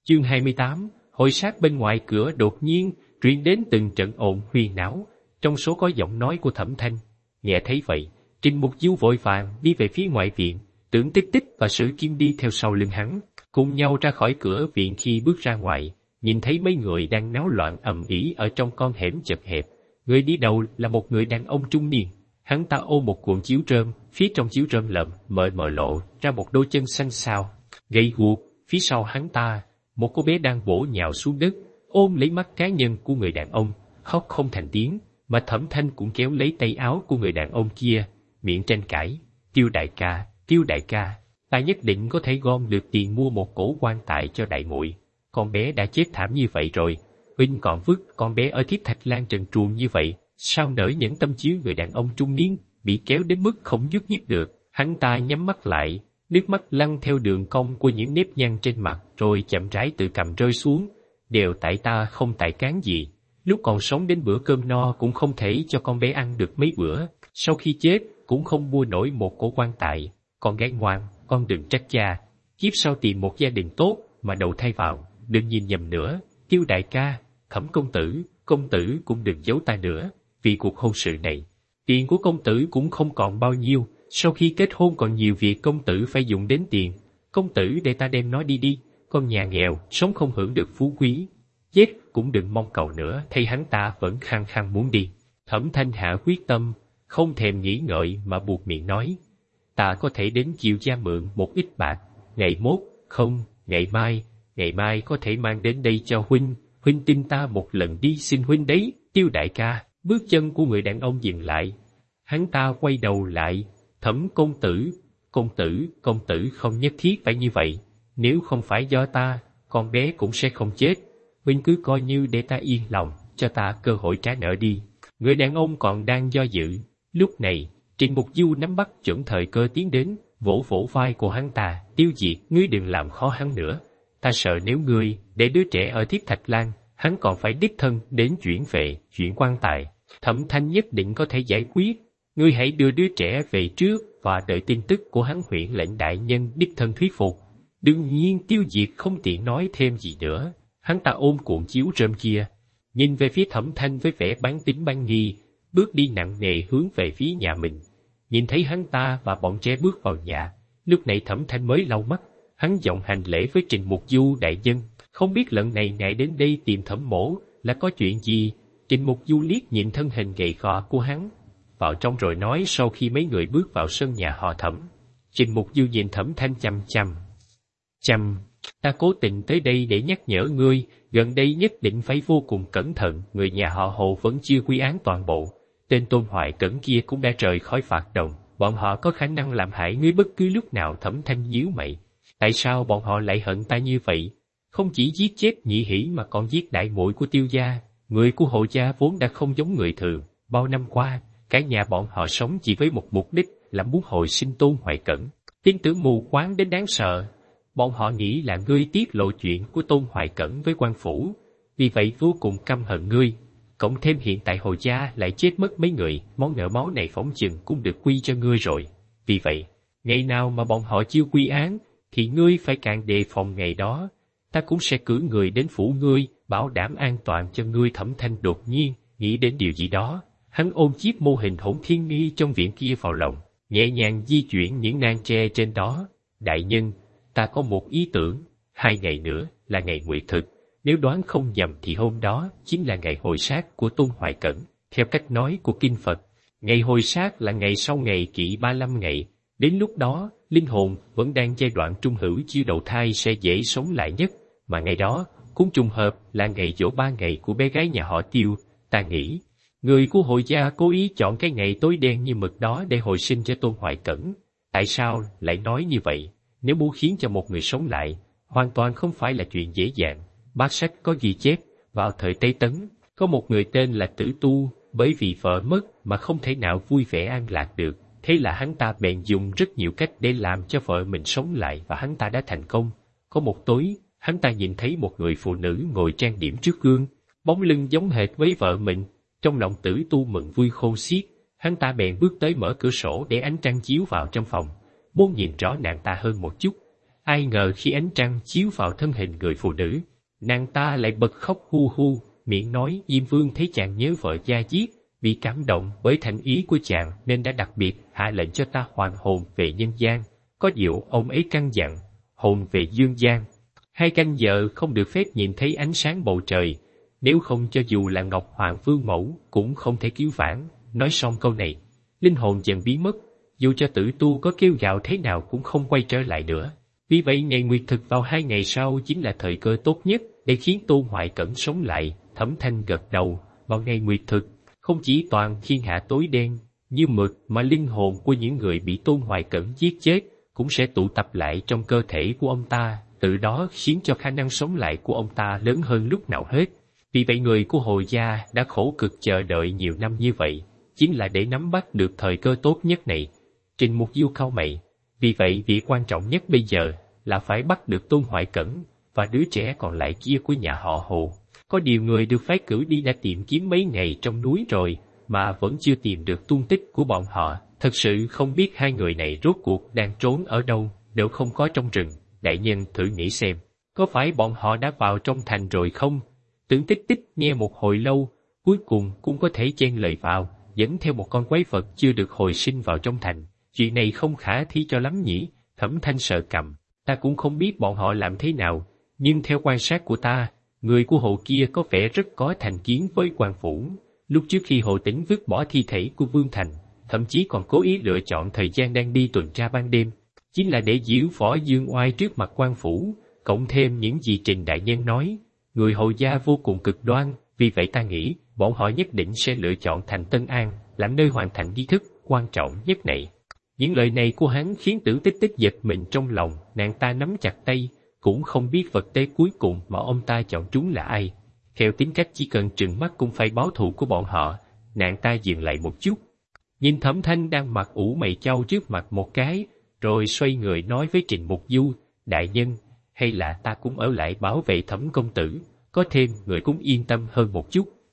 Chương 28, hội sát bên ngoài cửa đột nhiên truyền đến từng trận ồn huyên náo, trong số có giọng nói của Thẩm Thanh. Nghe thấy vậy, Trình Mục Du vội vàng đi về phía ngoại viện, Tưởng Tích Tích và Sử Kim đi theo sau lưng hắn, cùng nhau ra khỏi cửa viện. Khi bước ra ngoài, nhìn thấy mấy người đang náo loạn ầm ĩ ở trong con hẻm chật hẹp. Người đi đầu là một người đàn ông trung niên, hắn ta ôm một cuộn chiếu rơm, phía trong chiếu rơm lợm mờ lộ ra một đôi chân xanh xao, gầy guộc. Phía sau hắn ta, một cô bé đang bổ nhào xuống đất, ôm lấy mắt cá nhân của người đàn ông, khóc không thành tiếng, mà Thẩm Thanh cũng kéo lấy tay áo của người đàn ông kia, miệng tranh cãi. Tiêu đại ca, ta nhất định có thể gom được tiền mua một cổ quan tài cho đại muội. Con bé đã chết thảm như vậy rồi, huynh còn vứt con bé ở Thiết Thạch Lan trần truồng như vậy, sao nỡ nhẫn tâm chiếu? Người đàn ông trung niên bị kéo đến mức không nhúc nhích được, hắn ta nhắm mắt lại, nước mắt lăn theo đường cong của những nếp nhăn trên mặt, rồi chậm rãi từ cằm rơi xuống. Đều tại ta không tài cán gì, lúc còn sống đến bữa cơm no cũng không thể cho con bé ăn được mấy bữa, sau khi chết cũng không mua nổi một cổ quan tài. Con gái ngoan, con đừng trách cha, kiếp sau tìm một gia đình tốt mà đầu thai vào, đừng nhìn nhầm nữa. Tiêu đại ca, Thẩm công tử cũng đừng giấu ta nữa, vì cuộc hôn sự này, tiền của công tử cũng không còn bao nhiêu, sau khi kết hôn còn nhiều việc công tử phải dùng đến tiền. Công tử để ta đem nó đi, con nhà nghèo, sống không hưởng được phú quý. Chết cũng đừng mong cầu nữa. Thấy hắn ta vẫn khăng khăng muốn đi, Thẩm Thanh hạ quyết tâm, không thèm nghĩ ngợi mà buộc miệng nói, ta có thể đến Chiều gia mượn một ít bạc, ngày mai có thể mang đến đây cho huynh tin ta một lần đi, xin huynh đấy. Tiêu đại ca. Bước chân của người đàn ông dừng lại, hắn ta quay đầu lại. Thẩm công tử không nhất thiết phải như vậy, nếu không phải do ta, con bé cũng sẽ không chết. Huynh cứ coi như để ta yên lòng, cho ta cơ hội trả nợ đi. Người đàn ông còn đang do dự, lúc này Trình Mục Du nắm bắt chuẩn thời cơ tiến đến, vỗ vai của hắn ta. Tiêu Diệt, ngươi đừng làm khó hắn nữa, ta sợ nếu ngươi để đứa trẻ ở Thiết Thạch Lan, hắn còn phải đích thân đến chuyện quan tài. Thẩm Thanh nhất định có thể giải quyết, ngươi hãy đưa đứa trẻ về trước và đợi tin tức của hắn. Huyện lệnh đại nhân đích thân thuyết phục. Đương nhiên Tiêu Diệt không tiện nói thêm gì nữa, hắn ta ôm cuộn chiếu rơm kia, nhìn về phía Thẩm Thanh với vẻ bán tín bán nghi, bước đi nặng nề hướng về phía nhà mình. Nhìn thấy hắn ta và bọn trẻ bước vào nhà, lúc này Thẩm Thanh mới lau mắt, hắn giọng hành lễ với Trình Mục Du đại nhân, không biết lần này ngài đến đây tìm Thẩm mỗ là có chuyện gì. Trình Mục Du liếc nhìn thân hình gầy gò của hắn, vào trong rồi nói. Sau khi mấy người bước vào sân nhà họ Thẩm, Trình Mục Du nhìn Thẩm Thanh chằm, ta cố tình tới đây để nhắc nhở ngươi, gần đây nhất định phải vô cùng cẩn thận. Người nhà họ Hồ vẫn chưa quy án toàn bộ, tên Tôn Hoài Cẩn kia cũng đã rời khỏi phạt đồng, bọn họ có khả năng làm hại ngươi bất cứ lúc nào. Thẩm Thanh nhíu mày, tại sao bọn họ lại hận ta như vậy? Không chỉ giết chết Nhị Hỷ mà còn giết đại muội của Tiêu gia. Người của Hồ gia vốn đã không giống người thường, bao năm qua cả nhà bọn họ sống chỉ với một mục đích là muốn hồi sinh Tôn Hoài Cẩn. Tin tưởng mù quáng đến đáng sợ. Bọn họ nghĩ là ngươi tiết lộ chuyện của Tôn Hoài Cẩn với quan phủ, vì vậy vô cùng căm hận ngươi. Cộng thêm hiện tại Hồ gia lại chết mất mấy người, món nợ máu này phỏng chừng cũng được quy cho ngươi rồi. Vì vậy, ngày nào mà bọn họ chưa quy án, thì ngươi phải càng đề phòng ngày đó. Ta cũng sẽ cử người đến phủ ngươi, bảo đảm an toàn cho ngươi. Thẩm Thanh đột nhiên nghĩ đến điều gì đó, hắn ôm chiếc mô hình Hỗn Thiên Nghi trong viện kia vào lòng, nhẹ nhàng di chuyển những nang tre trên đó. Đại nhân, ta có một ý tưởng, 2 ngày nữa là ngày nguyệt thực, nếu đoán không nhầm thì hôm đó chính là ngày hồi sát của Tôn Hoài Cẩn. Theo cách nói của kinh Phật, ngày hồi sát là ngày sau ngày kỵ 35 ngày, đến lúc đó linh hồn vẫn đang giai đoạn trung hữu chưa đầu thai sẽ dễ sống lại nhất, mà ngày đó cũng trùng hợp là ngày giỗ 3 ngày của bé gái nhà họ Tiêu. Ta nghĩ người của Hồ gia cố ý chọn cái ngày tối đen như mực đó để hồi sinh cho Tôn Hoài Cẩn. Tại sao lại nói như vậy? Nếu muốn khiến cho một người sống lại, hoàn toàn không phải là chuyện dễ dàng. Bác sách có ghi chép, vào thời Tây Tấn, có một người tên là Tử Tu, bởi vì vợ mất mà không thể nào vui vẻ an lạc được. Thế là hắn ta bèn dùng rất nhiều cách để làm cho vợ mình sống lại, và hắn ta đã thành công. Có một tối, hắn ta nhìn thấy một người phụ nữ ngồi trang điểm trước gương, bóng lưng giống hệt với vợ mình. Trong lòng Tử Tu mừng vui khôn xiết, hắn ta bèn bước tới mở cửa sổ để ánh trăng chiếu vào trong phòng, muốn nhìn rõ nàng ta hơn một chút. ai ngờ khi ánh trăng chiếu vào thân hình người phụ nữ, nàng ta lại bật khóc hu hu, miệng nói Diêm Vương thấy chàng nhớ vợ da diết, vì cảm động bởi thành ý của chàng nên đã đặc biệt hạ lệnh cho ta hoàn hồn về nhân gian. Có điều ông ấy căn dặn, hồn về dương gian, 2 canh giờ không được phép nhìn thấy ánh sáng bầu trời, nếu không cho dù là Ngọc Hoàng Vương Mẫu cũng không thể cứu vãn. Nói xong câu này, linh hồn dần biến mất, dù cho tử tu có kêu gào thế nào cũng không quay trở lại nữa. Vì vậy ngày nguyệt thực vào 2 ngày sau chính là thời cơ tốt nhất để khiến Tôn Hoài Cẩn sống lại. Thẩm Thanh gật đầu. Vào ngày nguyệt thực, không chỉ toàn thiên hạ tối đen như mực mà linh hồn của những người bị Tôn Hoài Cẩn giết chết cũng sẽ tụ tập lại trong cơ thể của ông ta, từ đó khiến cho khả năng sống lại của ông ta lớn hơn lúc nào hết. Vì vậy người của Hồ gia đã khổ cực chờ đợi nhiều năm như vậy, chính là để nắm bắt được thời cơ tốt nhất này. Trình Mục Du cau mày. Vì vậy việc quan trọng nhất bây giờ là phải bắt được Tôn Hoài Cẩn và đứa trẻ còn lại kia của nhà họ Hồ. Có điều người được phái cử đi đã tìm kiếm mấy ngày trong núi rồi mà vẫn chưa tìm được tung tích của bọn họ. Thật sự không biết 2 người này rốt cuộc đang trốn ở đâu, nếu không có trong rừng. Đại nhân thử nghĩ xem, có phải bọn họ đã vào trong thành rồi không? Tưởng Tích Tích nghe một hồi lâu, cuối cùng cũng có thể chen lời vào, dẫn theo một con quái vật chưa được hồi sinh vào trong thành. Chuyện này không khả thi cho lắm nhỉ? Thẩm Thanh sợ cầm. Ta cũng không biết bọn họ làm thế nào, nhưng theo quan sát của ta, người của Hồ kia có vẻ rất có thành kiến với quan phủ. Lúc trước khi Hồ Tĩnh vứt bỏ thi thể của Vương Thành, thậm chí còn cố ý lựa chọn thời gian đang đi tuần tra ban đêm, chính là để giễu võ dương oai trước mặt quan phủ. Cộng thêm những gì Trình đại nhân nói, người Hồ gia vô cùng cực đoan, vì vậy ta nghĩ bọn họ nhất định sẽ lựa chọn thành Tân An làm nơi hoàn thành nghi thức quan trọng nhất này. Những lời này của hắn khiến Tưởng Tích Tích giật mình trong lòng, nàng ta nắm chặt tay, cũng không biết vật tế cuối cùng mà ông ta chọn trúng là ai. Theo tính cách chỉ cần trừng mắt cũng phải báo thù của bọn họ, nàng ta dừng lại một chút, nhìn Thẩm Thanh đang mặt ủ mày chau trước mặt một cái, rồi xoay người nói với Trình Mục Du, đại nhân, hay là ta cũng ở lại bảo vệ Thẩm công tử, có thêm người cũng yên tâm hơn một chút.